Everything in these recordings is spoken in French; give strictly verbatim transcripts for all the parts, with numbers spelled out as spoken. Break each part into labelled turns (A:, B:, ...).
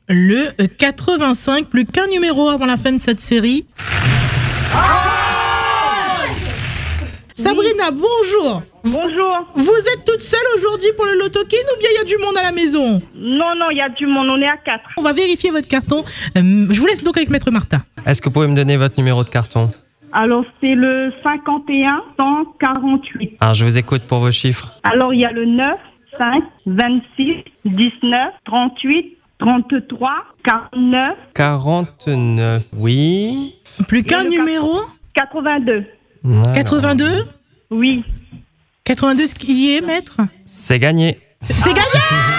A: le quatre-vingt-cinq. Plus qu'un numéro avant la fin de cette série. Sabrina, bonjour.
B: Bonjour.
A: Vous êtes toute seule aujourd'hui pour le Loto Kin ou bien il y a du monde à la maison?
B: Non, non, il y a du monde, on est à quatre.
A: On va vérifier votre carton. Euh, je vous laisse donc avec Maître Martin.
C: Est-ce que vous pouvez me donner votre numéro de carton?
B: Alors, c'est le cinquante et un cent quarante-huit.
C: Alors, je vous écoute pour vos chiffres.
B: Alors, il y a le neuf, cinq, vingt-six, dix-neuf, trente-huit, trente-trois, quarante-neuf.
C: quarante-neuf, oui.
A: Plus qu'un numéro?
B: quatre-vingt-deux.
C: Alors,
A: quatre-vingt-deux?
B: Oui.
A: quatre-vingt-deux, ce qui est, maître?
C: c'est gagné.
A: C'est, c'est gagné!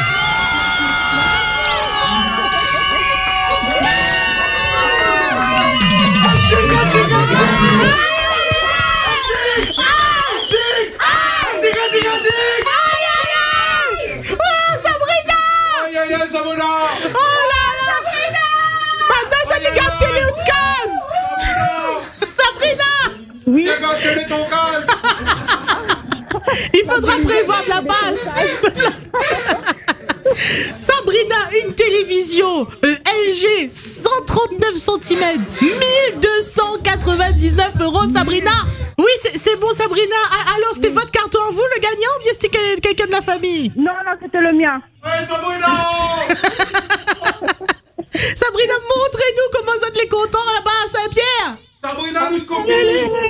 D: Sabrina!
A: Oh là là! Sabrina! Maintenant, ça lui garde télé ou de case! Sabrina!
B: Oui.
D: Quel est ton gaz?
A: Il faudra prévoir de la base! Sabrina, une télévision euh, L G cent trente-neuf centimètres, mille deux cent quatre-vingt-dix-neuf euros, Sabrina! Oui, c'est, c'est bon, Sabrina. Ah, alors, c'était votre carton à vous, le gagnant, ou bien c'était quel- quelqu'un de la famille?
B: Non, non, c'était le mien.
D: Ouais, Sabrina!
A: Sabrina, montrez-nous comment vous êtes les contents là-bas à Saint-Pierre!
D: Sabrina, nous te copies!